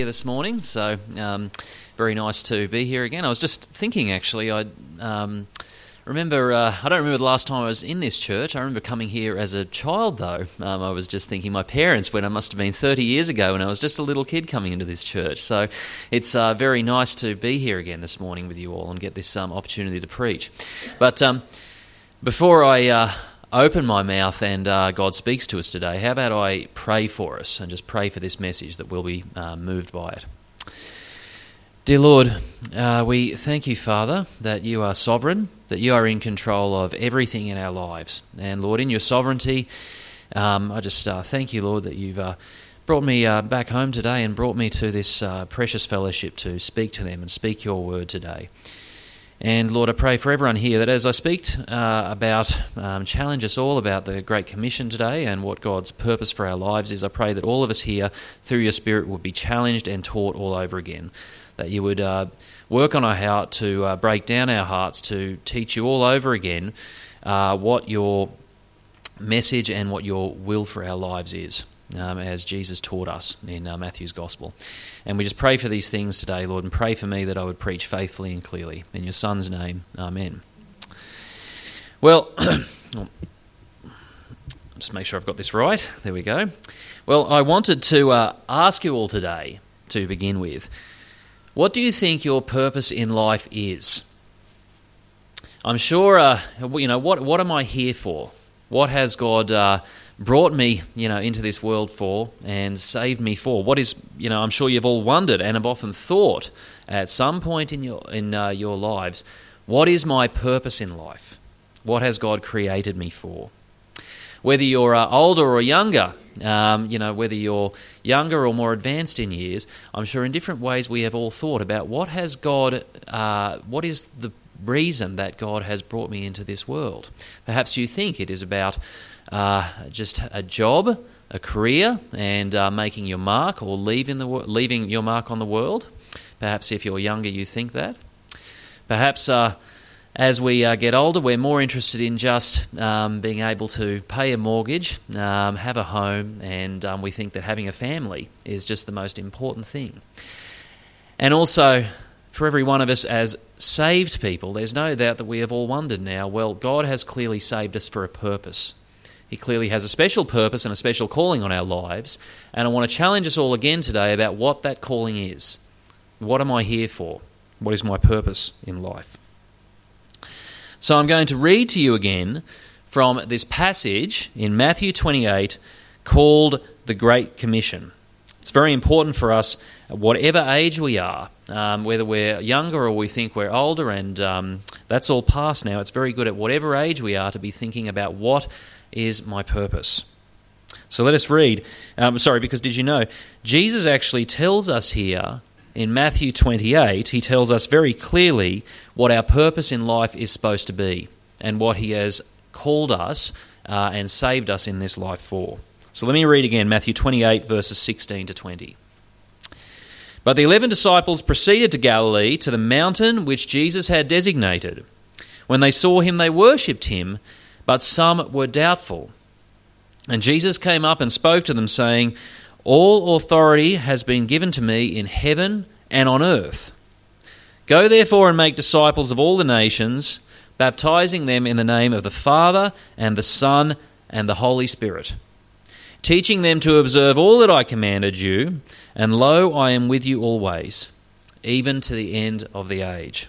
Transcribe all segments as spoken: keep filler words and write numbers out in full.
This morning, so um, very nice to be here again. I was just thinking, actually, I um, remember, uh, I don't remember the last time I was in this church. I remember coming here as a child, though. Um, I was just thinking my parents, when I must have been thirty years ago, when I was just a little kid coming into this church. So it's uh, very nice to be here again this morning with you all and get this um, opportunity to preach. But um, before I... Uh, open my mouth and uh, God speaks to us today, how about I pray for us and just pray for this message that we'll be uh, moved by it. Dear Lord, uh, we thank you, Father, that you are sovereign, that you are in control of everything in our lives. And Lord, in your sovereignty, um, I just uh, thank you, Lord, that you've uh, brought me uh, back home today and brought me to this uh, precious fellowship to speak to them and speak your word today. And Lord, I pray for everyone here that as I speak uh, about, um, challenge us all about the Great Commission today and what God's purpose for our lives is, I pray that all of us here, through your Spirit, would be challenged and taught all over again. That you would uh, work on our heart to uh, break down our hearts, to teach you all over again uh, what your message and what your will for our lives is. Um, as Jesus taught us in uh, Matthew's Gospel. And we just pray for these things today, Lord, and pray for me that I would preach faithfully and clearly. In your Son's name, amen. Well, just make sure I've got this right. There we go. Well, I wanted to uh, ask you all today, to begin with, what do you think your purpose in life is? I'm sure, uh, you know, what, what am I here for? What has God uh, brought me, you know, into this world for and saved me for? What is, you know, I'm sure you've all wondered and have often thought at some point in your in uh, your lives, what is my purpose in life? What has God created me for? Whether you're uh, older or younger, um, you know, whether you're younger or more advanced in years, I'm sure in different ways we have all thought about what has God, uh, what is the reason that God has brought me into this world. Perhaps you think it is about uh, just a job, a career, and uh, making your mark or leaving the leaving your mark on the world. Perhaps if you're younger, you think that. Perhaps uh, as we uh, get older, we're more interested in just um, being able to pay a mortgage, um, have a home, and um, we think that having a family is just the most important thing. And also, for every one of us as saved people, there's no doubt that we have all wondered now, well, God has clearly saved us for a purpose. He clearly has a special purpose and a special calling on our lives, and I want to challenge us all again today about what that calling is. What am I here for? What is my purpose in life? So I'm going to read to you again from this passage in Matthew twenty-eight called the Great Commission. It's very important for us, whatever age we are, um, whether we're younger or we think we're older, and um, that's all past now. It's very good at whatever age we are to be thinking about what is my purpose. So let us read. Um, sorry, because did you know, Jesus actually tells us here in Matthew twenty-eight, he tells us very clearly what our purpose in life is supposed to be and what he has called us uh, and saved us in this life for. So let me read again, Matthew twenty-eight, verses sixteen to twenty. But the eleven disciples proceeded to Galilee, to the mountain which Jesus had designated. When they saw him, they worshipped him, but some were doubtful. And Jesus came up and spoke to them, saying, All authority has been given to me in heaven and on earth. Go therefore and make disciples of all the nations, baptizing them in the name of the Father and the Son and the Holy Spirit, teaching them to observe all that I commanded you, and lo, I am with you always, even to the end of the age.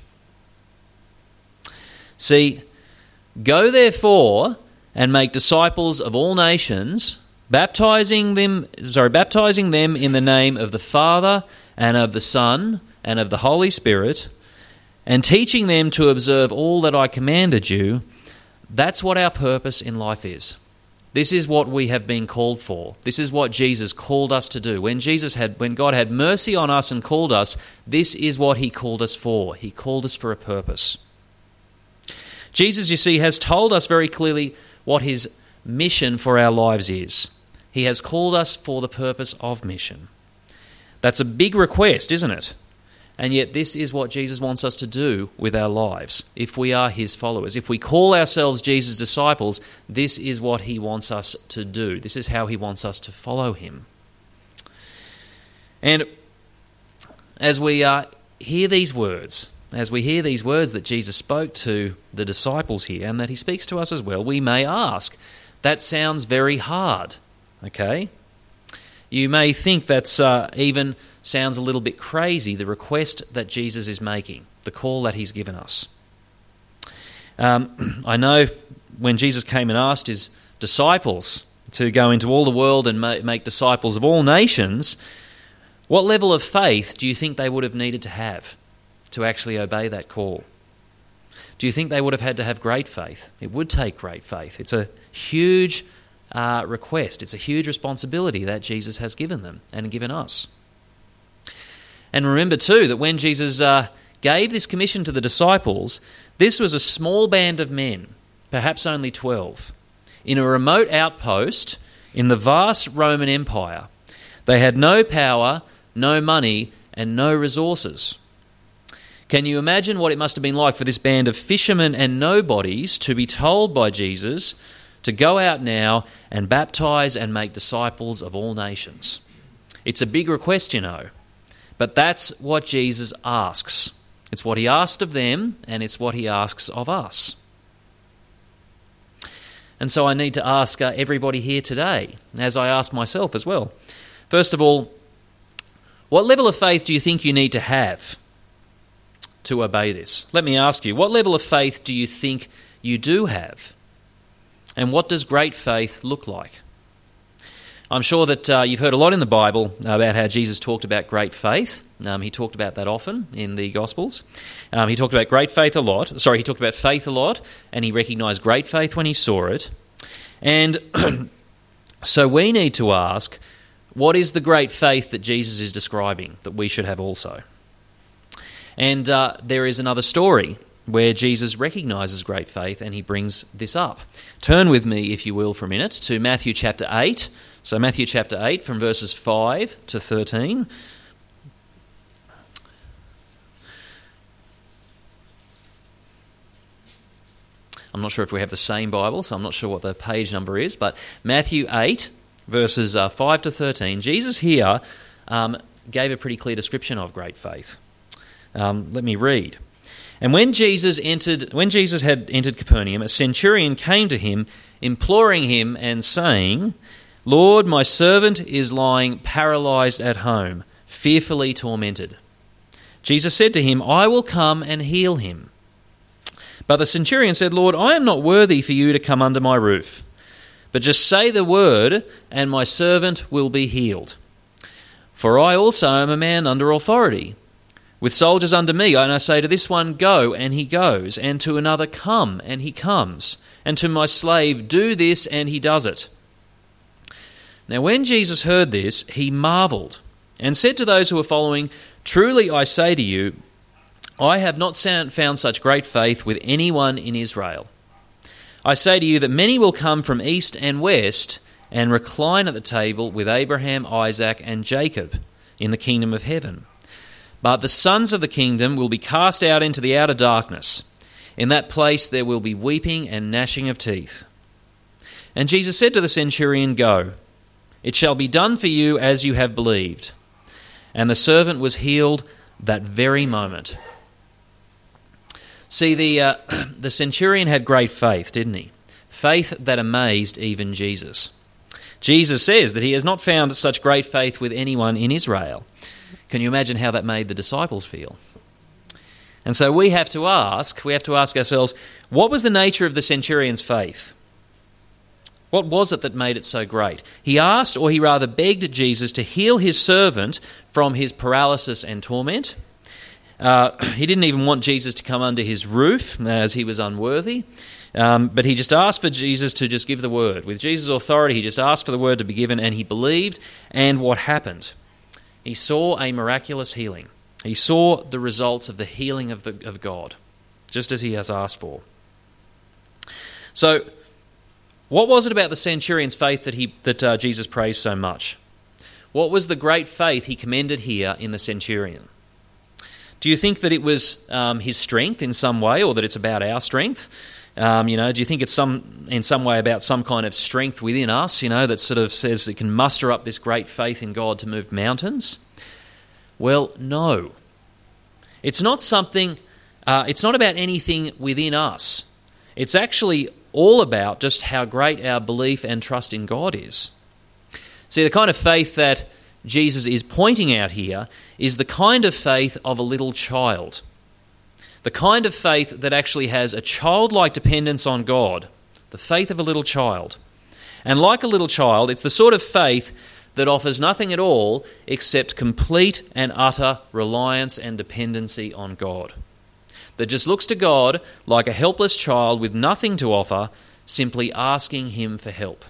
See, go therefore and make disciples of all nations, baptizing them, sorry, baptizing them in the name of the Father and of the Son and of the Holy Spirit, and teaching them to observe all that I commanded you. That's what our purpose in life is. This is what we have been called for. This is what Jesus called us to do. When Jesus had, when God had mercy on us and called us, this is what he called us for. He called us for a purpose. Jesus, you see, has told us very clearly what his mission for our lives is. He has called us for the purpose of mission. That's a big request, isn't it? And yet this is what Jesus wants us to do with our lives. If we are his followers, if we call ourselves Jesus' disciples, this is what he wants us to do. This is how he wants us to follow him. And as we uh, hear these words, as we hear these words that Jesus spoke to the disciples here and that he speaks to us as well, we may ask, that sounds very hard, okay? You may think that's uh, even sounds a little bit crazy, the request that Jesus is making, the call that he's given us. Um, I know when Jesus came and asked his disciples to go into all the world and ma- make disciples of all nations, what level of faith do you think they would have needed to have to actually obey that call? Do you think they would have had to have great faith? It would take great faith. It's a huge uh, request. It's a huge responsibility that Jesus has given them and given us. And remember too that when Jesus uh, gave this commission to the disciples, this was a small band of men, perhaps only twelve, in a remote outpost in the vast Roman Empire. They had no power, no money, and no resources. Can you imagine what it must have been like for this band of fishermen and nobodies to be told by Jesus to go out now and baptize and make disciples of all nations? It's a big request, you know, but that's what Jesus asks. It's what he asked of them, and it's what he asks of us. And so I need to ask uh, everybody here today, as I ask myself as well. First of all, what level of faith do you think you need to have to obey this? Let me ask you, what level of faith do you think you do have? And what does great faith look like? I'm sure that uh, you've heard a lot in the Bible about how Jesus talked about great faith. Um, he talked about that often in the Gospels. Um, he talked about great faith a lot. Sorry, he talked about faith a lot, and he recognised great faith when he saw it. And so we need to ask, what is the great faith that Jesus is describing that we should have also? And uh, there is another story where Jesus recognises great faith and he brings this up. Turn with me, if you will, for a minute to Matthew chapter eight. So Matthew chapter eight from verses five to thirteen. I'm not sure if we have the same Bible, so I'm not sure what the page number is, but Matthew eight verses uh, five to thirteen. Jesus here um, gave a pretty clear description of great faith. Um, let me read. And when Jesus entered, when Jesus had entered Capernaum, a centurion came to him, imploring him and saying, "Lord, my servant is lying paralyzed at home, fearfully tormented." Jesus said to him, "I will come and heal him." But the centurion said, "Lord, I am not worthy for you to come under my roof, but just say the word, and my servant will be healed. For I also am a man under authority, with soldiers under me, and I say to this one, 'Go,' and he goes, and to another, 'Come,' and he comes, and to my slave, 'Do this,' and he does it." Now when Jesus heard this, he marveled, and said to those who were following, "Truly I say to you, I have not found such great faith with anyone in Israel. I say to you that many will come from east and west and recline at the table with Abraham, Isaac, and Jacob in the kingdom of heaven. But the sons of the kingdom will be cast out into the outer darkness. In that place there will be weeping and gnashing of teeth." And Jesus said to the centurion, "Go, it shall be done for you as you have believed." And the servant was healed that very moment. See, the uh, the centurion had great faith, didn't he? Faith that amazed even Jesus. Jesus says that he has not found such great faith with anyone in Israel. Can you imagine how that made the disciples feel? And so we have to ask, we have to ask ourselves, what was the nature of the centurion's faith? What was it that made it so great? He asked, or he rather begged Jesus to heal his servant from his paralysis and torment. Uh, he didn't even want Jesus to come under his roof as he was unworthy, um, but he just asked for Jesus to just give the word. With Jesus' authority, he just asked for the word to be given, and he believed, and what happened? He saw a miraculous healing. He saw the results of the healing of, the, of God, just as he has asked for. So, what was it about the centurion's faith that, he, that uh, Jesus praised so much? What was the great faith he commended here in the centurion? Do you think that it was um, his strength in some way, or that it's about our strength? Um, you know, do you think it's some in some way about some kind of strength within us, you know, that sort of says it can muster up this great faith in God to move mountains? Well, no. It's not something, uh, it's not about anything within us. It's actually all about just how great our belief and trust in God is. See, the kind of faith that Jesus is pointing out here is the kind of faith of a little child. The kind of faith that actually has a childlike dependence on God. The faith of a little child. And like a little child, it's the sort of faith that offers nothing at all except complete and utter reliance and dependency on God. That just looks to God like a helpless child with nothing to offer, simply asking him for help.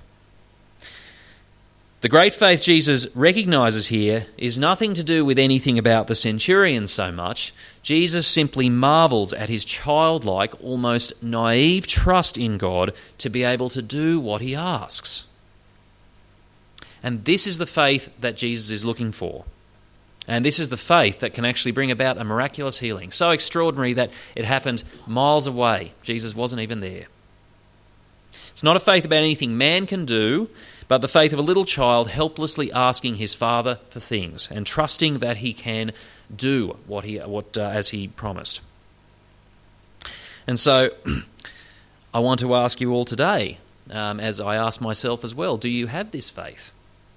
The great faith Jesus recognises here is nothing to do with anything about the centurion so much. Jesus simply marvels at his childlike, almost naive trust in God to be able to do what he asks. And this is the faith that Jesus is looking for. And this is the faith that can actually bring about a miraculous healing, so extraordinary that it happened miles away. Jesus wasn't even there. It's not a faith about anything man can do, but the faith of a little child helplessly asking his father for things and trusting that he can do what he what uh, as he promised. And so I want to ask you all today, um, as I ask myself as well, do you have this faith?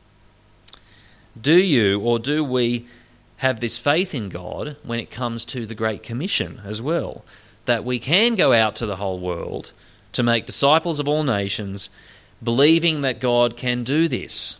Do you or do we have this faith in God when it comes to the Great Commission as well? That we can go out to the whole world to make disciples of all nations, believing that God can do this.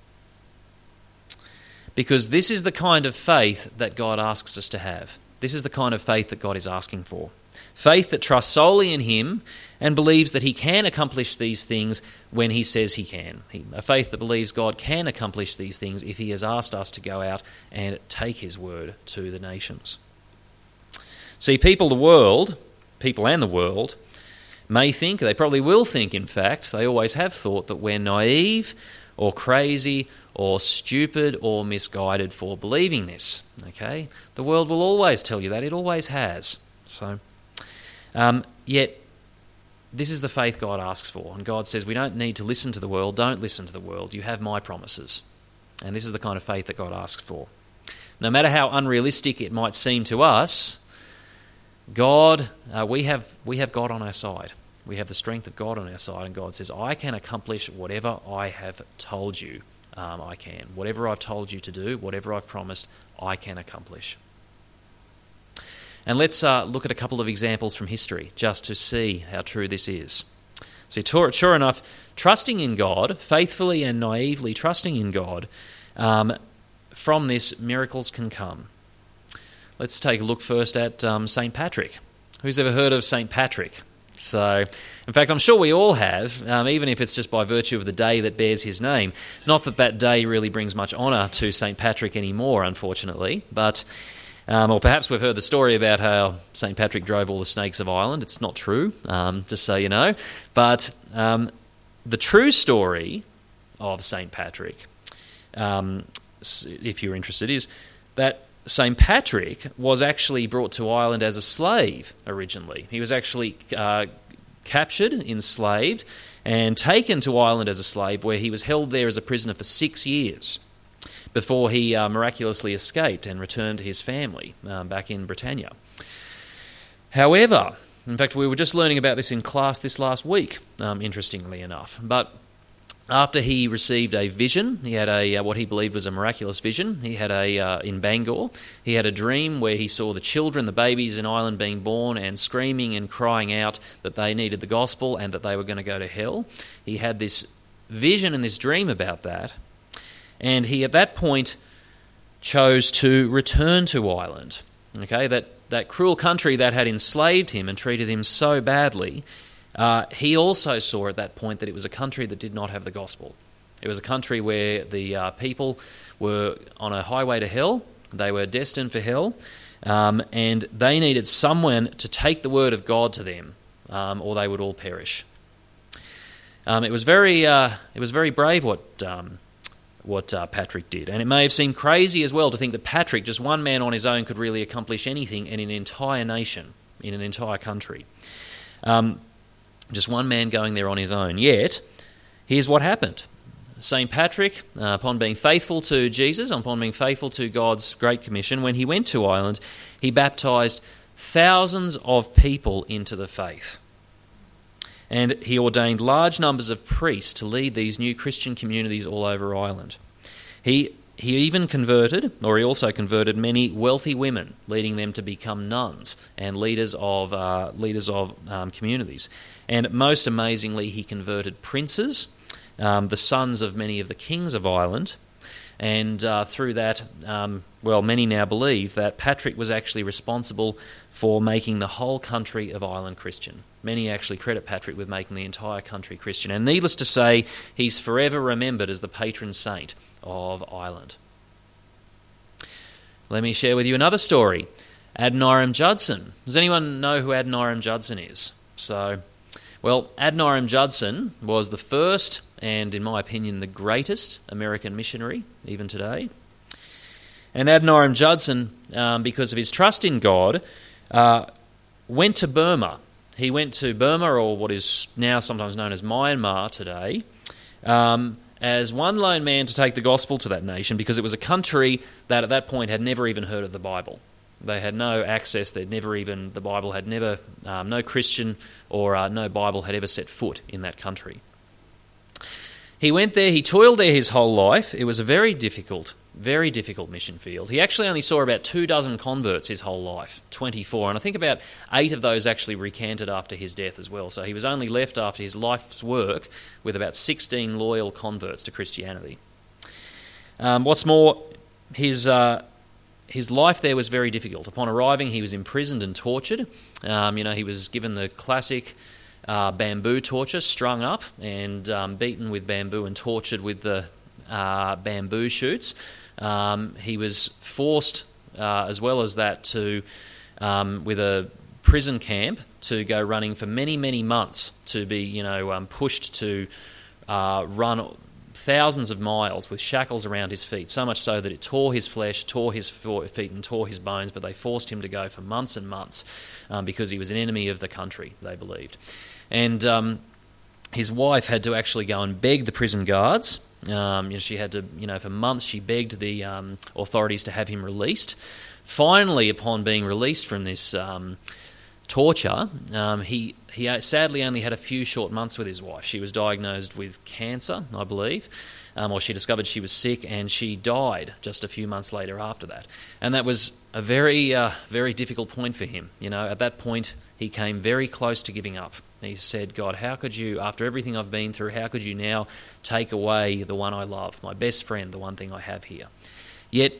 Because this is the kind of faith that God asks us to have. This is the kind of faith that God is asking for. Faith that trusts solely in him and believes that he can accomplish these things when he says he can. A faith that believes God can accomplish these things if he has asked us to go out and take his word to the nations. See, people, the world, people and the world, may think, they probably will think, in fact, they always have thought that we're naive or crazy or stupid or misguided for believing this. Okay? The world will always tell you that. It always has. So, um, yet, this is the faith God asks for. And God says, we don't need to listen to the world. Don't listen to the world. You have my promises. And this is the kind of faith that God asks for. No matter how unrealistic it might seem to us, God, uh, we have we have God on our side. We have the strength of God on our side, and God says, I can accomplish whatever I have told you um, I can. Whatever I've told you to do, whatever I've promised, I can accomplish. And let's uh, look at a couple of examples from history just to see how true this is. See, sure enough, trusting in God, faithfully and naively trusting in God, um, from this, miracles can come. Let's take a look first at um, Saint Patrick. Who's ever heard of Saint Patrick? So, in fact, I'm sure we all have, um, even if it's just by virtue of the day that bears his name. Not that that day really brings much honour to Saint Patrick anymore, unfortunately, but, um, or perhaps we've heard the story about how Saint Patrick drove all the snakes of Ireland. It's not true, um, just so you know. But um, the true story of Saint Patrick, um, if you're interested, is that Saint Patrick was actually brought to Ireland as a slave originally. He was actually uh, captured, enslaved, and taken to Ireland as a slave, where he was held there as a prisoner for six years before he uh, miraculously escaped and returned to his family uh, back in Britannia. However, in fact, we were just learning about this in class this last week, um, interestingly enough, but after he received a vision, he had a uh, what he believed was a miraculous vision. He had a uh, in Bangor. He had a dream where he saw the children, the babies in Ireland being born and screaming and crying out that they needed the gospel and that they were going to go to hell. He had this vision and this dream about that, and he at that point chose to return to Ireland. Okay, that that cruel country that had enslaved him and treated him so badly. Uh, he also saw at that point that it was a country that did not have the gospel. It was a country where the uh, people were on a highway to hell. They were destined for hell, um, and they needed someone to take the word of God to them, um, or they would all perish. Um, it was very, uh, it was very brave what um, what uh, Patrick did, and it may have seemed crazy as well to think that Patrick, just one man on his own, could really accomplish anything in an entire nation, in an entire country. Um, Just one man going there on his own. Yet, here's what happened. Saint Patrick, uh, upon being faithful to Jesus, upon being faithful to God's Great Commission, when he went to Ireland, he baptised thousands of people into the faith. And he ordained large numbers of priests to lead these new Christian communities all over Ireland. He he even converted, or he also converted many wealthy women, leading them to become nuns and leaders of uh, leaders of um, communities. And most amazingly, he converted princes, um, the sons of many of the kings of Ireland. And uh, through that, um, well, many now believe that Patrick was actually responsible for making the whole country of Ireland Christian. Many actually credit Patrick with making the entire country Christian. And needless to say, he's forever remembered as the patron saint of Ireland. Let me share with you another story. Adoniram Judson. Does anyone know who Adoniram Judson is? So, well, Adoniram Judson was the first, and in my opinion, the greatest American missionary, even today. And Adoniram Judson, um, because of his trust in God, uh, went to Burma. He went to Burma, or what is now sometimes known as Myanmar today, um, as one lone man to take the gospel to that nation, because it was a country that at that point had never even heard of the Bible. They had no access. They'd never even the Bible had never um, no Christian or uh, no Bible had ever set foot in that country. He went there. He toiled there his whole life. It was a very difficult, very difficult mission field. He actually only saw about two dozen converts his whole life, twenty-four, and I think about eight of those actually recanted after his death as well. So he was only left after his life's work with about sixteen loyal converts to Christianity. Um, what's more, his uh, his life there was very difficult. Upon arriving, he was imprisoned and tortured. Um, you know, he was given the classic uh, bamboo torture, strung up and um, beaten with bamboo and tortured with the uh, bamboo shoots. Um, he was forced, uh, as well as that, to um, with a prison camp to go running for many, many months, to be, you know, um, pushed to uh, run thousands of miles with shackles around his feet, so much so that it tore his flesh, tore his feet and tore his bones, but they forced him to go for months and months um, because he was an enemy of the country, they believed. And um, his wife had to actually go and beg the prison guards. Um, you know, she had to, you know, for months she begged the um, authorities to have him released. Finally, upon being released from this um, torture, um, he he sadly only had a few short months with his wife. She was diagnosed with cancer, I believe, um, or she discovered she was sick, and she died just a few months later after that. And that was a very, uh, very difficult point for him. You know, at that point, he came very close to giving up. He said, God, how could you, after everything I've been through, how could you now take away the one I love, my best friend, the one thing I have here? Yet,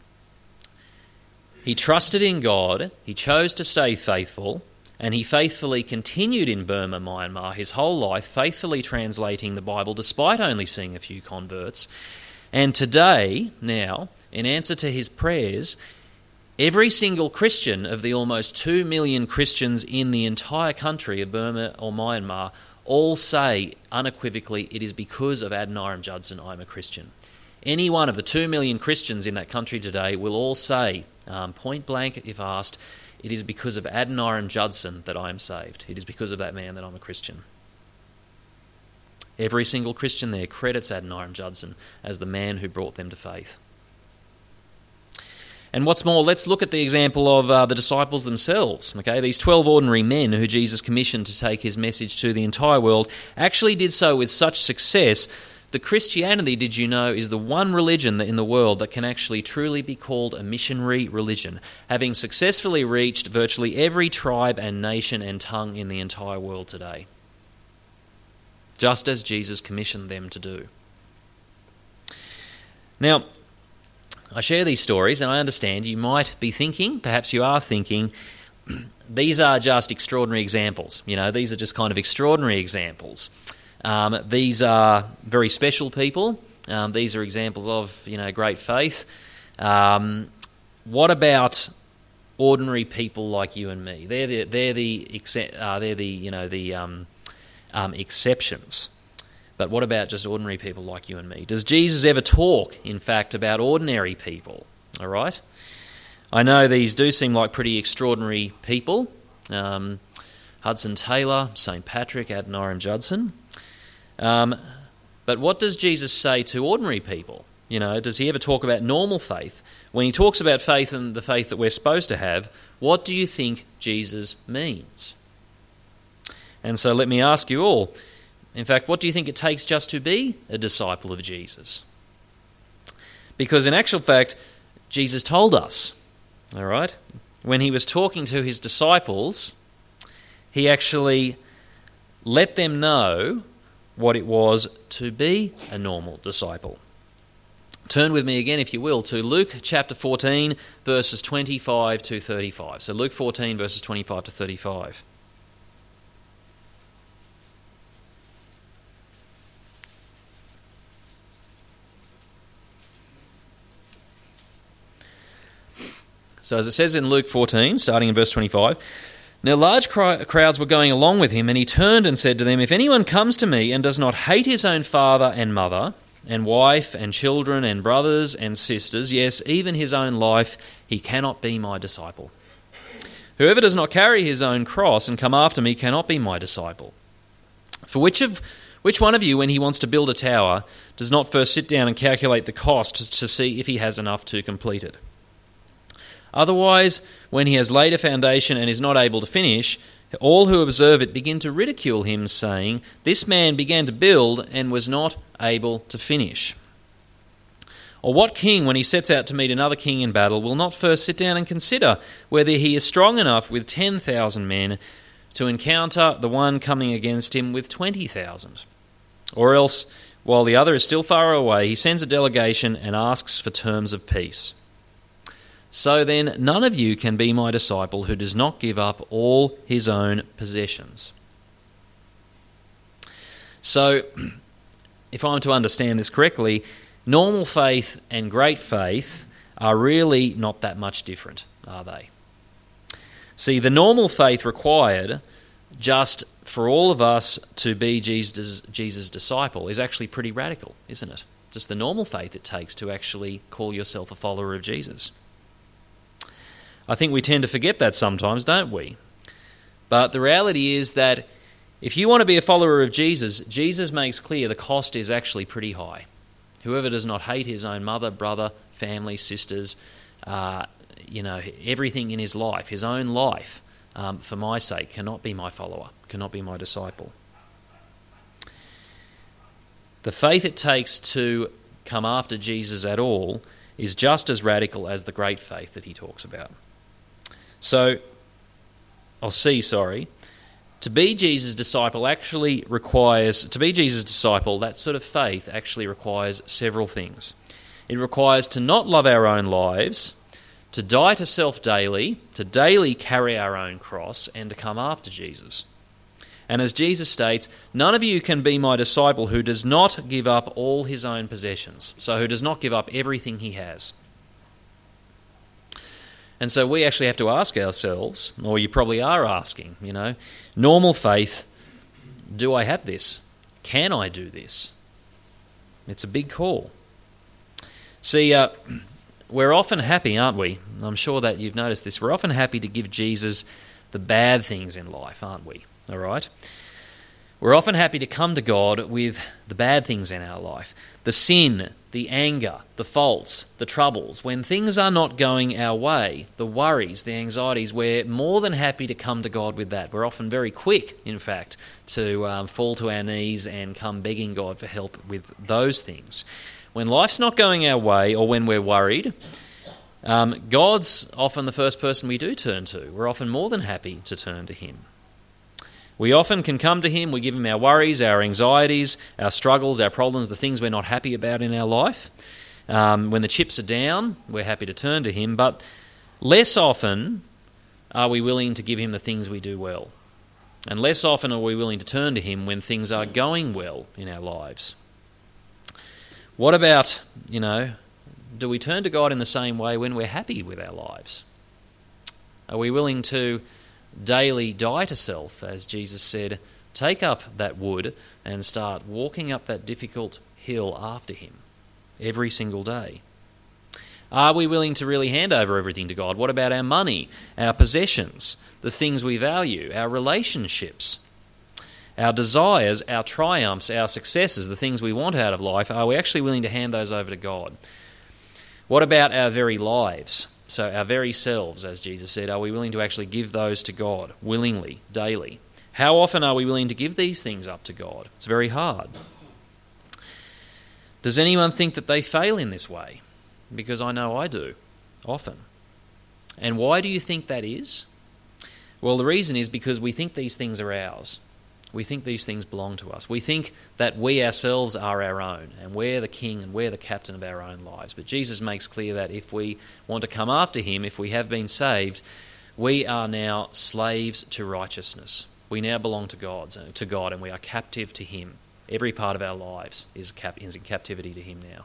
he trusted in God, he chose to stay faithful, and he faithfully continued in Burma, Myanmar, his whole life, faithfully translating the Bible despite only seeing a few converts. And today, now, in answer to his prayers, every single Christian of the almost two million Christians in the entire country of Burma or Myanmar all say unequivocally, it is because of Adoniram Judson I'm a Christian. Any one of the two million Christians in that country today will all say, um, point blank if asked, it is because of Adoniram Judson that I am saved. It is because of that man that I'm a Christian. Every single Christian there credits Adoniram Judson as the man who brought them to faith. And what's more, let's look at the example of uh, the disciples themselves. Okay, these twelve ordinary men who Jesus commissioned to take his message to the entire world actually did so with such success that Christianity, did you know, is the one religion in the world that can actually truly be called a missionary religion, having successfully reached virtually every tribe and nation and tongue in the entire world today, just as Jesus commissioned them to do. Now, I share these stories, and I understand you might be thinking, perhaps you are thinking, these are just extraordinary examples. You know, these are just kind of extraordinary examples. Um, these are very special people. Um, these are examples of, you know, great faith. Um, what about ordinary people like you and me? They're the they're the uh, they're the you know the um, um, exceptions. But what about just ordinary people like you and me? Does Jesus ever talk, in fact, about ordinary people? All right. I know these do seem like pretty extraordinary people. Um, Hudson Taylor, Saint Patrick, Adoniram Judson. Um, But what does Jesus say to ordinary people? You know, does he ever talk about normal faith? When he talks about faith and the faith that we're supposed to have, what do you think Jesus means? And so let me ask you all, in fact, what do you think it takes just to be a disciple of Jesus? Because in actual fact, Jesus told us, all right, when he was talking to his disciples, he actually let them know what it was to be a normal disciple. Turn with me again, if you will, to Luke chapter fourteen, verses twenty-five to thirty-five. So Luke fourteen, verses twenty-five to thirty-five. So as it says in Luke fourteen, starting in verse twenty-five, "Now large cry- crowds were going along with him, and he turned and said to them, 'If anyone comes to me and does not hate his own father and mother, and wife and children and brothers and sisters, yes, even his own life, he cannot be my disciple. Whoever does not carry his own cross and come after me cannot be my disciple. For which of which one of you, when he wants to build a tower, does not first sit down and calculate the cost to see if he has enough to complete it? Otherwise, when he has laid a foundation and is not able to finish, all who observe it begin to ridicule him, saying, "This man began to build and was not able to finish." Or what king, when he sets out to meet another king in battle, will not first sit down and consider whether he is strong enough with ten thousand men to encounter the one coming against him with twenty thousand? Or else, while the other is still far away, he sends a delegation and asks for terms of peace. So then, none of you can be my disciple who does not give up all his own possessions." So, if I'm to understand this correctly, normal faith and great faith are really not that much different, are they? See, the normal faith required just for all of us to be Jesus' Jesus' disciple is actually pretty radical, isn't it? Just the normal faith it takes to actually call yourself a follower of Jesus. I think we tend to forget that sometimes, don't we? But the reality is that if you want to be a follower of Jesus, Jesus makes clear the cost is actually pretty high. Whoever does not hate his own mother, brother, family, sisters, uh, you know, everything in his life, his own life, um, for my sake, cannot be my follower, cannot be my disciple. The faith it takes to come after Jesus at all is just as radical as the great faith that he talks about. So, I'll see, sorry, to be Jesus' disciple actually requires, to be Jesus' disciple, that sort of faith actually requires several things. It requires to not love our own lives, to die to self daily, to daily carry our own cross, and to come after Jesus. And as Jesus states, none of you can be my disciple who does not give up all his own possessions, so who does not give up everything he has. And so we actually have to ask ourselves, or you probably are asking, you know, normal faith, do I have this? Can I do this? It's a big call. See, uh, we're often happy, aren't we? I'm sure that you've noticed this. We're often happy to give Jesus the bad things in life, aren't we? All right? We're often happy to come to God with the bad things in our life, the sin, the anger, the faults, the troubles. When things are not going our way, the worries, the anxieties, we're more than happy to come to God with that. We're often very quick, in fact, to um, fall to our knees and come begging God for help with those things. When life's not going our way or when we're worried, um, God's often the first person we do turn to. We're often more than happy to turn to him. We often can come to him, we give him our worries, our anxieties, our struggles, our problems, the things we're not happy about in our life. Um, when the chips are down, we're happy to turn to him, but less often are we willing to give him the things we do well. And less often are we willing to turn to him when things are going well in our lives. What about, you know, do we turn to God in the same way when we're happy with our lives? Are we willing to daily die to self, as Jesus said, take up that wood and start walking up that difficult hill after him every single day? Are we willing to really hand over everything to God? What about our money, our possessions, the things we value, our relationships? Our desires, our triumphs, our successes, the things we want out of life, are we actually willing to hand those over to God? What about our very lives? So our very selves, as Jesus said, are we willing to actually give those to God willingly, daily? How often are we willing to give these things up to God? It's very hard. Does anyone think that they fail in this way? Because I know I do, often. And why do you think that is? Well, the reason is because we think these things are ours. We think these things belong to us. We think that we ourselves are our own, and we're the king and we're the captain of our own lives. But Jesus makes clear that if we want to come after him, if we have been saved, we are now slaves to righteousness. We now belong to God, to God, and we are captive to him. Every part of our lives is cap- is in captivity to him now.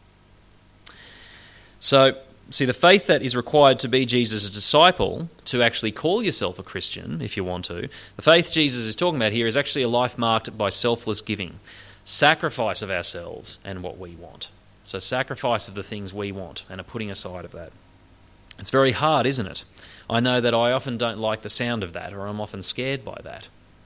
So, see, the faith that is required to be Jesus' disciple, to actually call yourself a Christian, if you want to, the faith Jesus is talking about here is actually a life marked by selfless giving, sacrifice of ourselves and what we want. So sacrifice of the things we want and a putting aside of that. It's very hard, isn't it? I know that I often don't like the sound of that, or I'm often scared by that.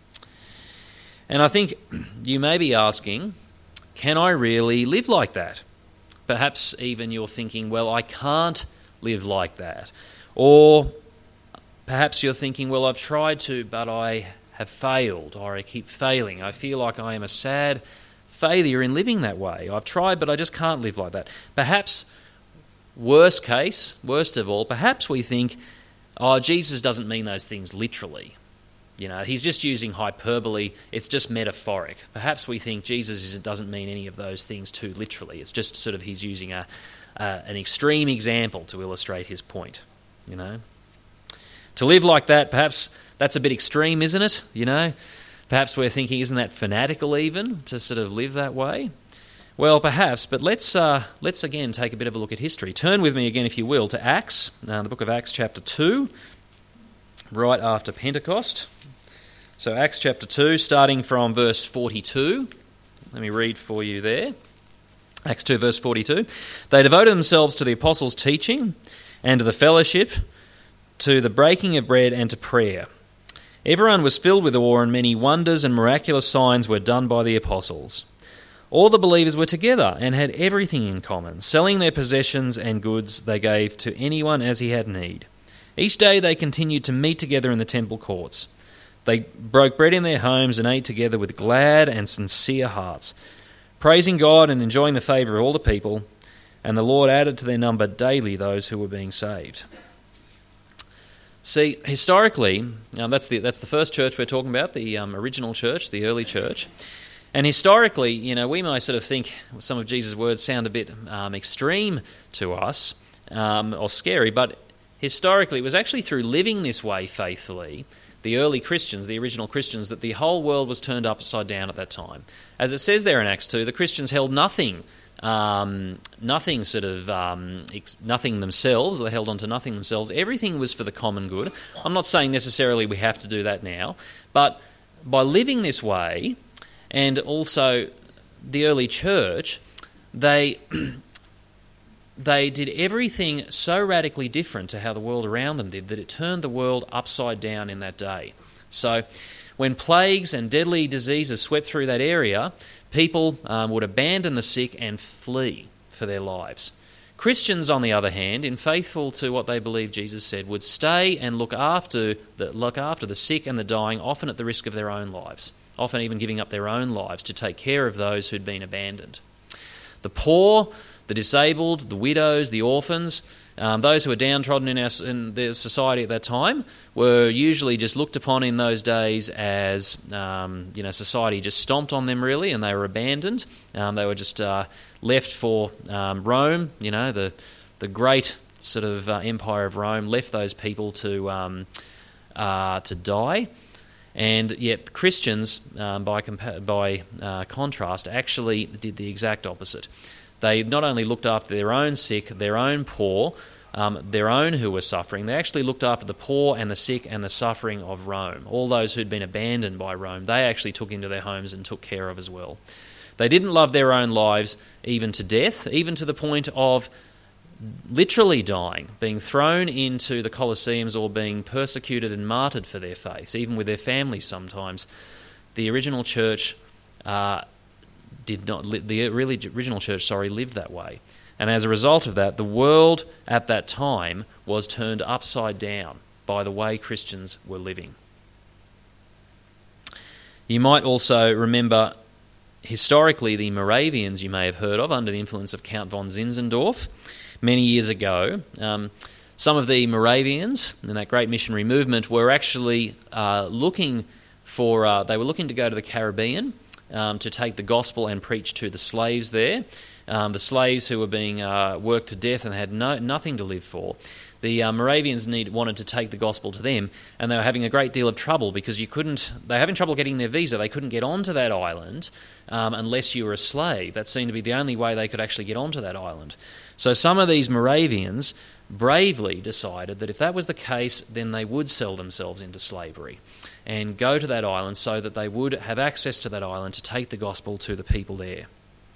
And I think you may be asking, can I really live like that? Perhaps even you're thinking, well, I can't live like that. Or perhaps you're thinking, well, I've tried to, but I have failed, or I keep failing. I feel like I am a sad failure in living that way. I've tried, but I just can't live like that. Perhaps, worst case, worst of all, perhaps we think, oh, Jesus doesn't mean those things literally. You know, he's just using hyperbole. It's just metaphoric. Perhaps we think Jesus doesn't mean any of those things too literally. It's just sort of he's using a uh, an extreme example to illustrate his point. You know, to live like that, perhaps that's a bit extreme, isn't it? You know, perhaps we're thinking, isn't that fanatical even to sort of live that way? Well, perhaps, but let's uh, let's again take a bit of a look at history. Turn with me again, if you will, to Acts, uh, the book of Acts, chapter two, right after Pentecost. So Acts chapter two, starting from verse forty-two. Let me read for you there. Acts two, verse forty-two. They devoted themselves to the apostles' teaching and to the fellowship, to the breaking of bread and to prayer. Everyone was filled with awe, and many wonders and miraculous signs were done by the apostles. All the believers were together and had everything in common. Selling their possessions and goods, they gave to anyone as he had need. Each day they continued to meet together in the temple courts. They broke bread in their homes and ate together with glad and sincere hearts, praising God and enjoying the favour of all the people, and the Lord added to their number daily those who were being saved. See, historically, um, that's the that's the first church we're talking about, the um, original church, the early church. And historically, you know, we might sort of think some of Jesus' words sound a bit um, extreme to us um, or scary, but historically it was actually through living this way faithfully, the early Christians, the original Christians, that the whole world was turned upside down at that time. As it says there in Acts two, the Christians held nothing, um, nothing sort of, um, ex- nothing themselves. They held on to nothing themselves. Everything was for the common good. I'm not saying necessarily we have to do that now, but by living this way, and also the early church, they they did everything so radically different to how the world around them did that it turned the world upside down in that day. So when plagues and deadly diseases swept through that area, people um, would abandon the sick and flee for their lives. Christians, on the other hand, in faithful to what they believed Jesus said, would stay and look after the, look after the sick and the dying, often at the risk of their own lives, often even giving up their own lives to take care of those who'd been abandoned. The poor, the disabled, the widows, the orphans, um, those who were downtrodden in, our, in their society at that time were usually just looked upon in those days as, um, you know, society just stomped on them really, and they were abandoned. Um, they were just uh, left for um, Rome, you know, the the great sort of uh, empire of Rome, left those people to um, uh, to die. And yet Christians, um, by compa- by uh, contrast, actually did the exact opposite. They not only looked after their own sick, their own poor, um, their own who were suffering, they actually looked after the poor and the sick and the suffering of Rome. All those who'd been abandoned by Rome, they actually took into their homes and took care of as well. They didn't love their own lives even to death, even to the point of literally dying, being thrown into the Colosseums or being persecuted and martyred for their faith, even with their families sometimes. the original church uh, did not. Li- the really original church, sorry, lived that way, and as a result of that, the world at that time was turned upside down by the way Christians were living. You might also remember historically the Moravians you may have heard of under the influence of Count von Zinzendorf many years ago. Um, some of the Moravians in that great missionary movement were actually uh, looking for, uh, they were looking to go to the Caribbean um, to take the gospel and preach to the slaves there, um, the slaves who were being uh, worked to death and had no, nothing to live for. The uh, Moravians need, wanted to take the gospel to them, and they were having a great deal of trouble because you couldn't. They were having trouble getting their visa. They couldn't get onto that island um, unless you were a slave. That seemed to be the only way they could actually get onto that island. So some of these Moravians bravely decided that if that was the case, then they would sell themselves into slavery and go to that island so that they would have access to that island to take the gospel to the people there.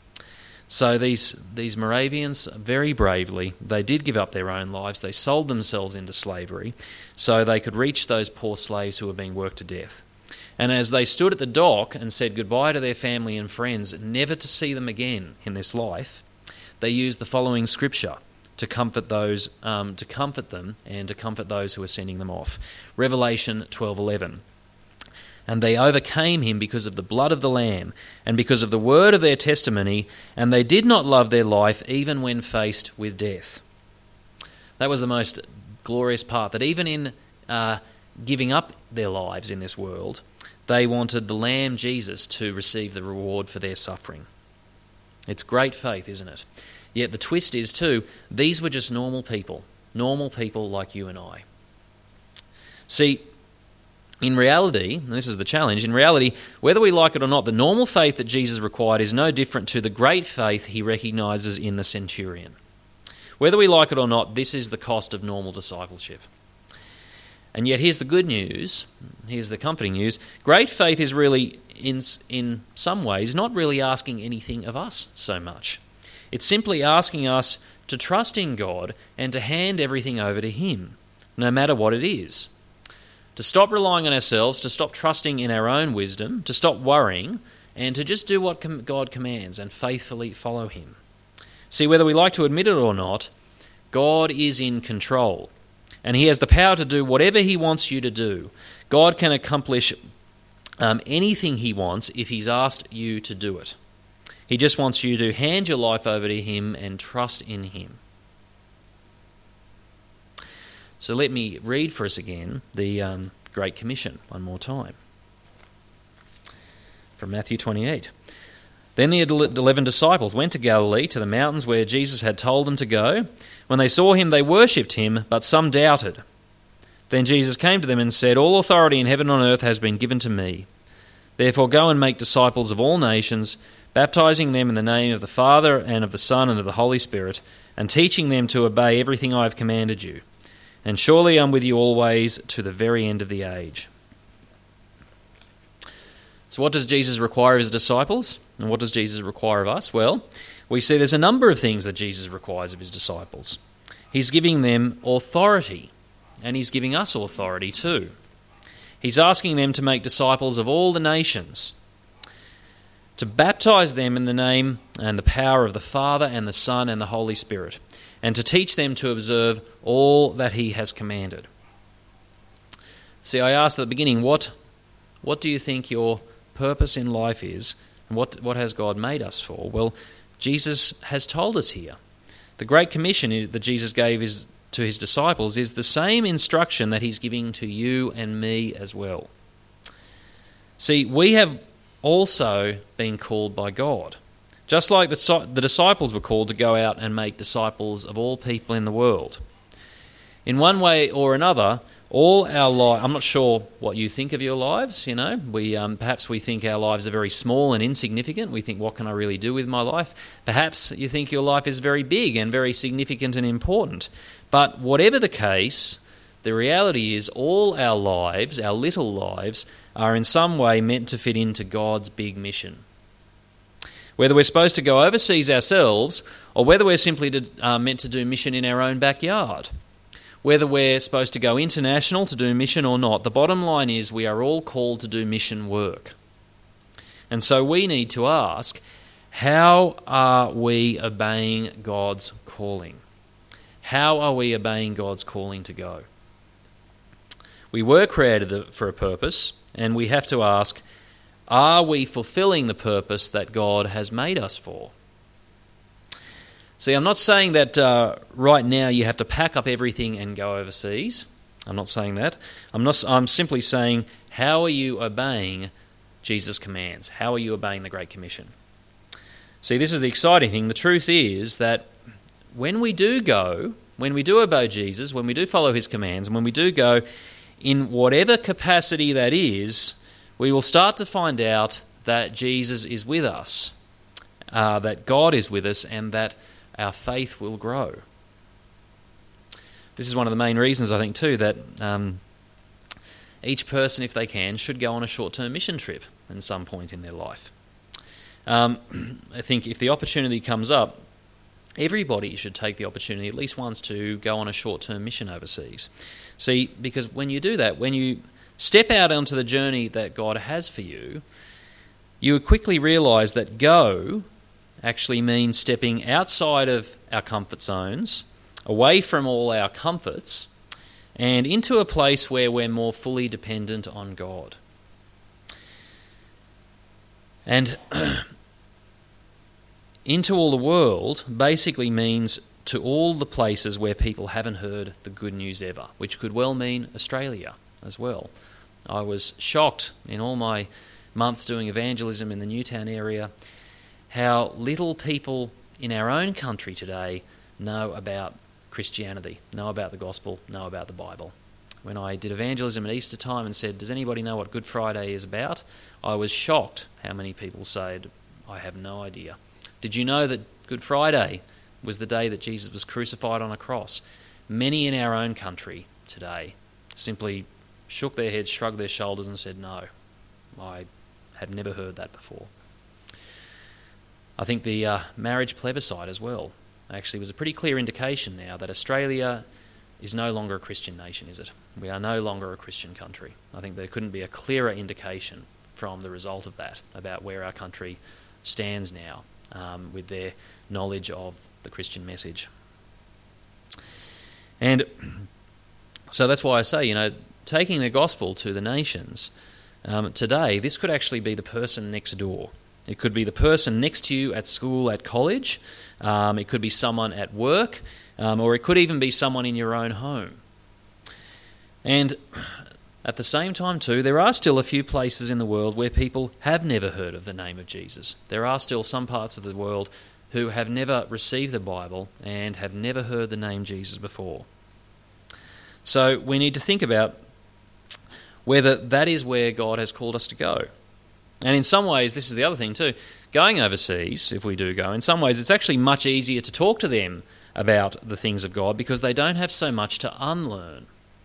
So these these Moravians, very bravely, they did give up their own lives. They sold themselves into slavery so they could reach those poor slaves who were being worked to death. And as they stood at the dock and said goodbye to their family and friends, never to see them again in this life, they used the following scripture to comfort those, um, to comfort them and to comfort those who were sending them off. Revelation twelve eleven. And they overcame him because of the blood of the Lamb and because of the word of their testimony, and they did not love their life even when faced with death. That was the most glorious part, that even in uh, giving up their lives in this world, they wanted the Lamb Jesus to receive the reward for their suffering. It's great faith, isn't it? Yet the twist is too, these were just normal people, normal people like you and I. See, in reality, and this is the challenge, in reality, whether we like it or not, the normal faith that Jesus required is no different to the great faith he recognises in the centurion. Whether we like it or not, this is the cost of normal discipleship. And yet here's the good news, here's the comforting news. Great faith is really, in, in some ways, not really asking anything of us so much. It's simply asking us to trust in God and to hand everything over to him, no matter what it is. To stop relying on ourselves, to stop trusting in our own wisdom, to stop worrying, and to just do what God commands and faithfully follow him. See, whether we like to admit it or not, God is in control, and he has the power to do whatever he wants you to do. God can accomplish um, anything he wants if he's asked you to do it. He just wants you to hand your life over to him and trust in him. So let me read for us again the um, Great Commission one more time. From Matthew twenty-eight. Then the eleven disciples went to Galilee, to the mountains where Jesus had told them to go. When they saw him, they worshipped him, but some doubted. Then Jesus came to them and said, "All authority in heaven and on earth has been given to me. Therefore go and make disciples of all nations, baptizing them in the name of the Father and of the Son and of the Holy Spirit, and teaching them to obey everything I have commanded you. And surely I'm with you always to the very end of the age." So what does Jesus require of his disciples? And what does Jesus require of us? Well, we see there's a number of things that Jesus requires of his disciples. He's giving them authority, and he's giving us authority too. He's asking them to make disciples of all the nations, to baptize them in the name and the power of the Father and the Son and the Holy Spirit, and to teach them to observe all that he has commanded. See, I asked at the beginning, what, what do you think your purpose in life is, and what, what has God made us for? Well, Jesus has told us here. The Great Commission that Jesus gave is, to his disciples is the same instruction that he's giving to you and me as well. See, we have also been called by God. Just like the, the disciples were called to go out and make disciples of all people in the world. In one way or another, all our lives, I'm not sure what you think of your lives, you know, we um, perhaps we think our lives are very small and insignificant. We think, what can I really do with my life? Perhaps you think your life is very big and very significant and important. But whatever the case, the reality is all our lives, our little lives, are in some way meant to fit into God's big mission. Whether we're supposed to go overseas ourselves, or whether we're simply to, uh, meant to do mission in our own backyard. Whether we're supposed to go international to do mission or not, the bottom line is we are all called to do mission work. And so we need to ask, how are we obeying God's calling? How are we obeying God's calling to go? We were created for a purpose, and we have to ask, are we fulfilling the purpose that God has made us for? See, I'm not saying that uh, right now you have to pack up everything and go overseas. I'm not saying that. I'm not. I'm simply saying, how are you obeying Jesus' commands? How are you obeying the Great Commission? See, this is the exciting thing. The truth is that when we do go, when we do obey Jesus, when we do follow his commands, and when we do go in whatever capacity that is, we will start to find out that Jesus is with us, uh, that God is with us, and that our faith will grow. This is one of the main reasons, I think, too, that um, each person, if they can, should go on a short-term mission trip at some point in their life. Um, I think if the opportunity comes up, everybody should take the opportunity at least once to go on a short-term mission overseas. See, because when you do that, when you step out onto the journey that God has for you, you would quickly realise that go actually means stepping outside of our comfort zones, away from all our comforts, and into a place where we're more fully dependent on God. And into all the world basically means to all the places where people haven't heard the good news ever, which could well mean Australia as well. I was shocked in all my months doing evangelism in the Newtown area how little people in our own country today know about Christianity, know about the gospel, know about the Bible. When I did evangelism at Easter time and said, does anybody know what Good Friday is about? I was shocked how many people said, I have no idea. Did you know that Good Friday was the day that Jesus was crucified on a cross? Many in our own country today simply shook their heads, shrugged their shoulders and said, no, I had never heard that before. I think the uh, marriage plebiscite as well actually was a pretty clear indication now that Australia is no longer a Christian nation, is it? We are no longer a Christian country. I think there couldn't be a clearer indication from the result of that about where our country stands now um, with their knowledge of the Christian message. And so that's why I say, you know, taking the gospel to the nations, um, today, this could actually be the person next door. It could be the person next to you at school, at college. Um, it could be someone at work, um, or it could even be someone in your own home. And at the same time too, there are still a few places in the world where people have never heard of the name of Jesus. There are still some parts of the world who have never received the Bible and have never heard the name Jesus before. So we need to think about whether that is where God has called us to go. And in some ways, this is the other thing too, going overseas, if we do go, in some ways it's actually much easier to talk to them about the things of God because they don't have so much to unlearn.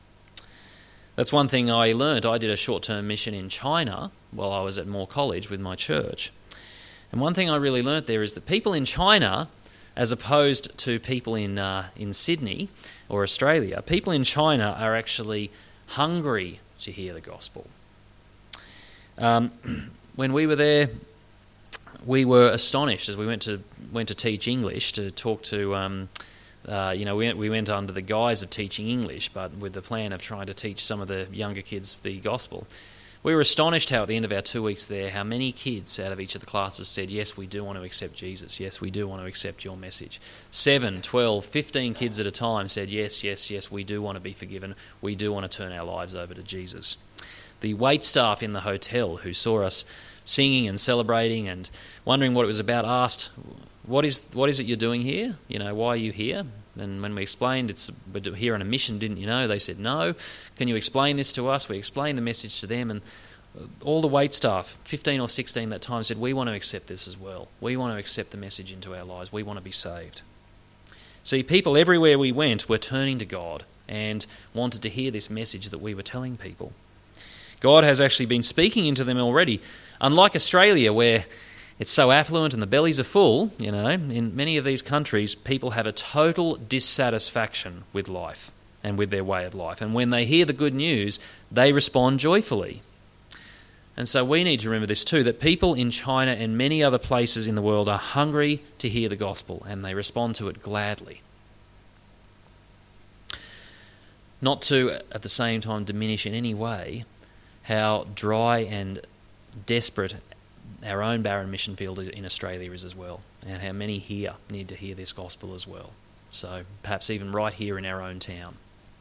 That's one thing I learned. I did a short-term mission in China while I was at Moore College with my church. And one thing I really learnt there is that people in China, as opposed to people in uh, in Sydney or Australia, people in China are actually hungry to hear the gospel. Um, when we were there, we were astonished as we went to went to teach English, to talk to, um, uh, you know, we went, we went under the guise of teaching English, but with the plan of trying to teach some of the younger kids the gospel. We were astonished how at the end of our two weeks there, how many kids out of each of the classes said, yes, we do want to accept Jesus. Yes, we do want to accept your message. Seven, twelve, fifteen kids at a time said, yes, yes, yes, we do want to be forgiven. We do want to turn our lives over to Jesus. The wait staff in the hotel who saw us singing and celebrating and wondering what it was about asked, what is what is it you're doing here? You know, why are you here? And when we explained, it's we're here on a mission, didn't you know? They said, no. Can you explain this to us? We explained the message to them, and all the wait staff, fifteen or sixteen that time, said, we want to accept this as well. We want to accept the message into our lives. We want to be saved. See, people everywhere we went were turning to God and wanted to hear this message that we were telling people. God has actually been speaking into them already. Unlike Australia, where it's so affluent and the bellies are full, you know, in many of these countries, people have a total dissatisfaction with life and with their way of life. And when they hear the good news, they respond joyfully. And so we need to remember this too, that people in China and many other places in the world are hungry to hear the gospel, and they respond to it gladly. Not to, at the same time, diminish in any way how dry and desperate our own barren mission field in Australia is as well, and how many here need to hear this gospel as well. So perhaps even right here in our own town.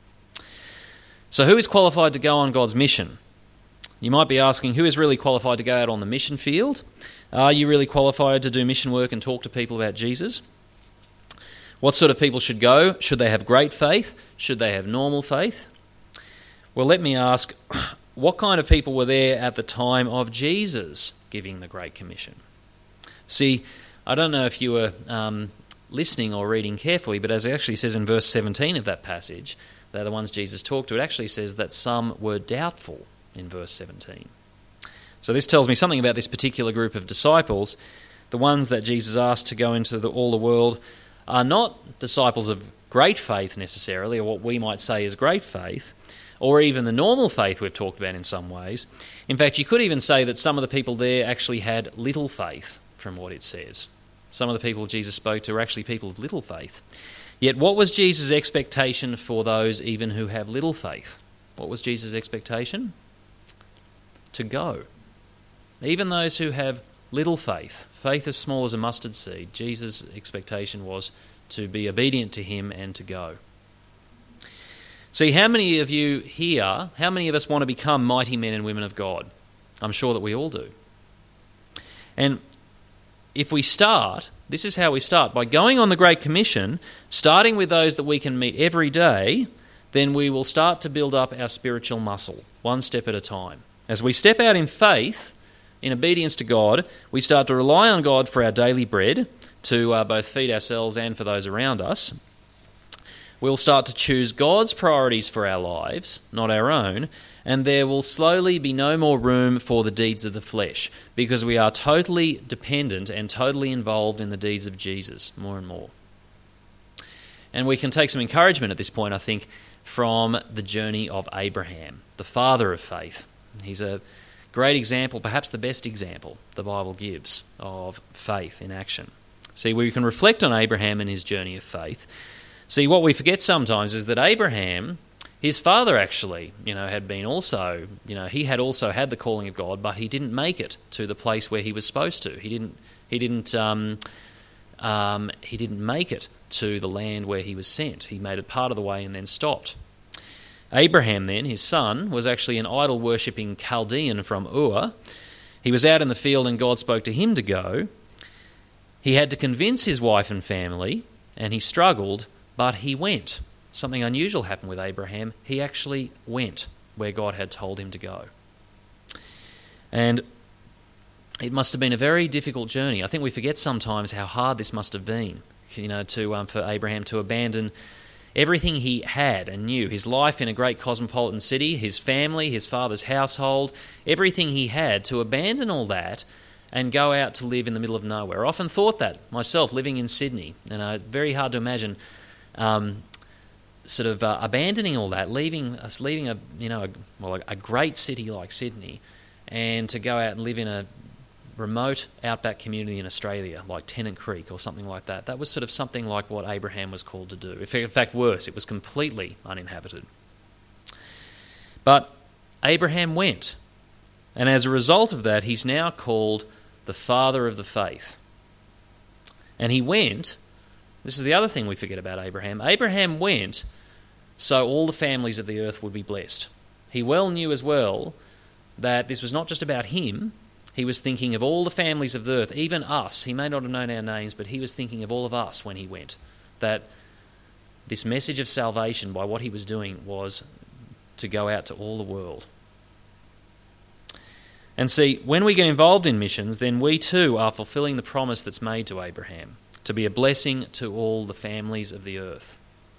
So who is qualified to go on God's mission? You might be asking, who is really qualified to go out on the mission field? Are you really qualified to do mission work and talk to people about Jesus? What sort of people should go? Should they have great faith? Should they have normal faith? Well, let me ask, what kind of people were there at the time of Jesus giving the Great Commission? See, I don't know if you were um, listening or reading carefully, but as it actually says in verse seventeen of that passage, they're the ones Jesus talked to, it actually says that some were doubtful in verse seventeen. So this tells me something about this particular group of disciples. The ones that Jesus asked to go into the, all the world are not disciples of great faith necessarily, or what we might say is great faith, or even the normal faith we've talked about in some ways. In fact, you could even say that some of the people there actually had little faith from what it says. Some of the people Jesus spoke to were actually people of little faith. Yet what was Jesus' expectation for those even who have little faith? What was Jesus' expectation? To go. Even those who have little faith, faith as small as a mustard seed, Jesus' expectation was to be obedient to him and to go. See, how many of you here, how many of us want to become mighty men and women of God? I'm sure that we all do. And if we start, this is how we start, by going on the Great Commission, starting with those that we can meet every day, then we will start to build up our spiritual muscle, one step at a time. As we step out in faith, in obedience to God, we start to rely on God for our daily bread, to uh, both feed ourselves and for those around us. We'll start to choose God's priorities for our lives, not our own, and there will slowly be no more room for the deeds of the flesh, because we are totally dependent and totally involved in the deeds of Jesus, more and more. And we can take some encouragement at this point, I think, from the journey of Abraham, the father of faith. He's a great example, perhaps the best example the Bible gives of faith in action. See, we can reflect on Abraham and his journey of faith. See, what we forget sometimes is that Abraham, his father actually, you know, had been also, you know, he had also had the calling of God, but he didn't make it to the place where he was supposed to. He didn't, he didn't, um, um, he didn't make it to the land where he was sent. He made it part of the way and then stopped. Abraham then, his son, was actually an idol-worshipping Chaldean from Ur. He was out in the field and God spoke to him to go. He had to convince his wife and family, and he struggled, but he went. Something unusual happened with Abraham. He actually went where God had told him to go. And it must have been a very difficult journey. I think we forget sometimes how hard this must have been, you know, to um, for Abraham to abandon everything he had and knew, his life in a great cosmopolitan city, his family, his father's household, everything he had, to abandon all that and go out to live in the middle of nowhere. I often thought that myself, living in Sydney, and uh, very hard to imagine um, sort of uh, abandoning all that, leaving us, leaving a you know a, well a, a great city like Sydney, and to go out and live in a remote outback community in Australia, like Tennant Creek or something like that. That was sort of something like what Abraham was called to do. In fact, worse, it was completely uninhabited. But Abraham went, and as a result of that, he's now called the father of the faith. And he went, this is the other thing we forget about Abraham, Abraham went so all the families of the earth would be blessed. He well knew as well that this was not just about him. He was thinking of all the families of the earth, even us. He may not have known our names, but he was thinking of all of us when he went. That this message of salvation, by what he was doing, was to go out to all the world. And see, when we get involved in missions, then we too are fulfilling the promise that's made to Abraham, to be a blessing to all the families of the earth.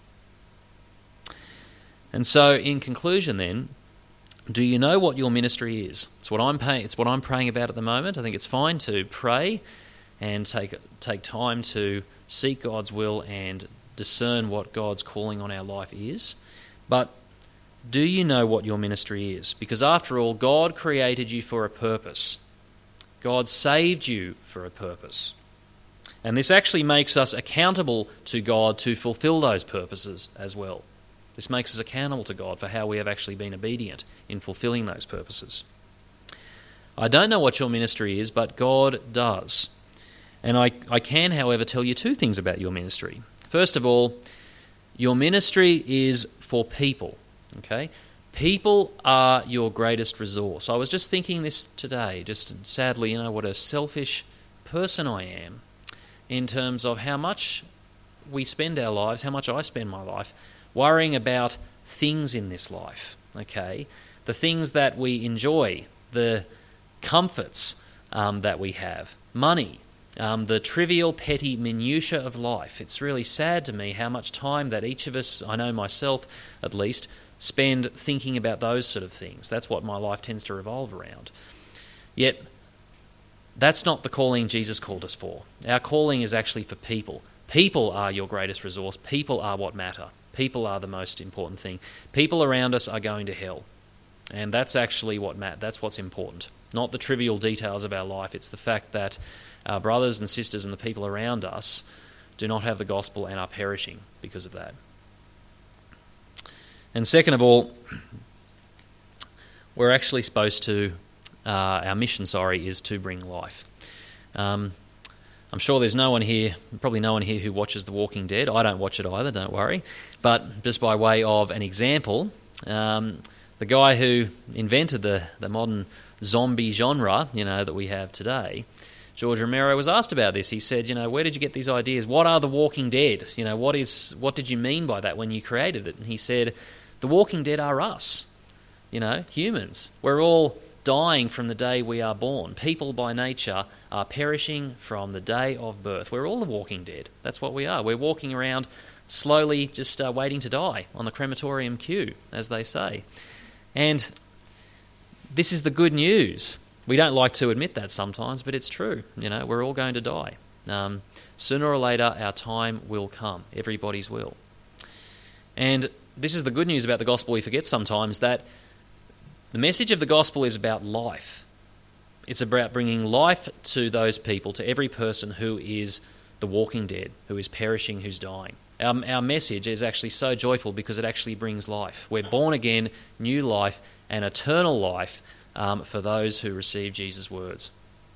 And so, in conclusion then, do you know what your ministry is? It's what I'm paying, it's what I'm praying about at the moment. I think it's fine to pray and take take time to seek God's will and discern what God's calling on our life is. But do you know what your ministry is? Because after all, God created you for a purpose. God saved you for a purpose. And this actually makes us accountable to God to fulfill those purposes as well. This makes us accountable to God for how we have actually been obedient in fulfilling those purposes. I don't know what your ministry is, but God does. And I, I can, however, tell you two things about your ministry. First of all, your ministry is for people. Okay? People are your greatest resource. I was just thinking this today, just sadly, you know, what a selfish person I am in terms of how much we spend our lives, how much I spend my life, worrying about things in this life, okay? The things that we enjoy, the comforts um, that we have, money, um, the trivial, petty minutiae of life. It's really sad to me how much time that each of us, I know myself at least, spend thinking about those sort of things. That's what my life tends to revolve around. Yet, that's not the calling Jesus called us for. Our calling is actually for people. People are your greatest resource. People are what matter. People are the most important thing. People around us are going to hell. And that's actually what matters. That's what's important. Not the trivial details of our life. It's the fact that our brothers and sisters and the people around us do not have the gospel and are perishing because of that. And second of all, we're actually supposed to, uh, our mission, sorry, is to bring life. Um, I'm sure there's no one here, probably no one here who watches The Walking Dead. I don't watch it either, don't worry. But just by way of an example, um, the guy who invented the, the modern zombie genre, you know, that we have today, George Romero, was asked about this. He said, you know, where did you get these ideas? What are The Walking Dead? You know, what is what did you mean by that when you created it? And he said, The Walking Dead are us, you know, humans. We're all dying from the day we are born. People by nature are perishing from the day of birth. We're all the walking dead. That's what we are. We're walking around slowly just uh, waiting to die on the crematorium queue, as they say. And this is the good news. We don't like to admit that sometimes, but it's true. You know, we're all going to die. Um, sooner or later, our time will come. Everybody's will. And this is the good news about the gospel we forget sometimes, that the message of the gospel is about life. It's about bringing life to those people, to every person who is the walking dead, who is perishing, who's dying. Our, our message is actually so joyful because it actually brings life. We're born again, new life, and eternal life um, for those who receive Jesus' words.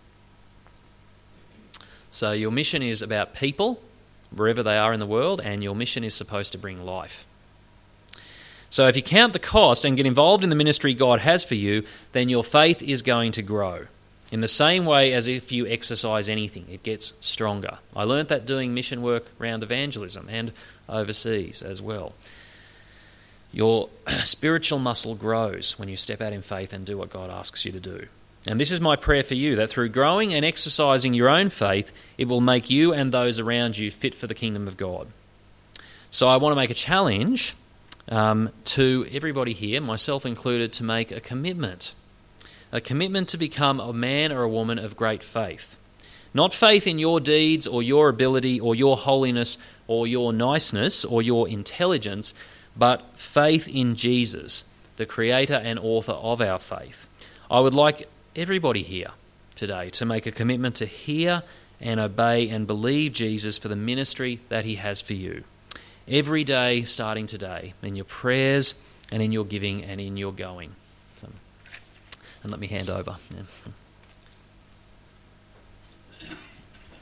So your mission is about people, wherever they are in the world, and your mission is supposed to bring life. So if you count the cost and get involved in the ministry God has for you, then your faith is going to grow. In the same way as if you exercise anything, it gets stronger. I learnt that doing mission work around evangelism and overseas as well. Your spiritual muscle grows when you step out in faith and do what God asks you to do. And this is my prayer for you, that through growing and exercising your own faith, it will make you and those around you fit for the kingdom of God. So I want to make a challenge Um, to everybody here, myself included, to make a commitment. A commitment to become a man or a woman of great faith. Not faith in your deeds or your ability or your holiness or your niceness or your intelligence, but faith in Jesus, the creator and author of our faith. I would like everybody here today to make a commitment to hear and obey and believe Jesus for the ministry that he has for you. Every day, starting today, in your prayers and in your giving and in your going. So, and let me hand over. Yeah.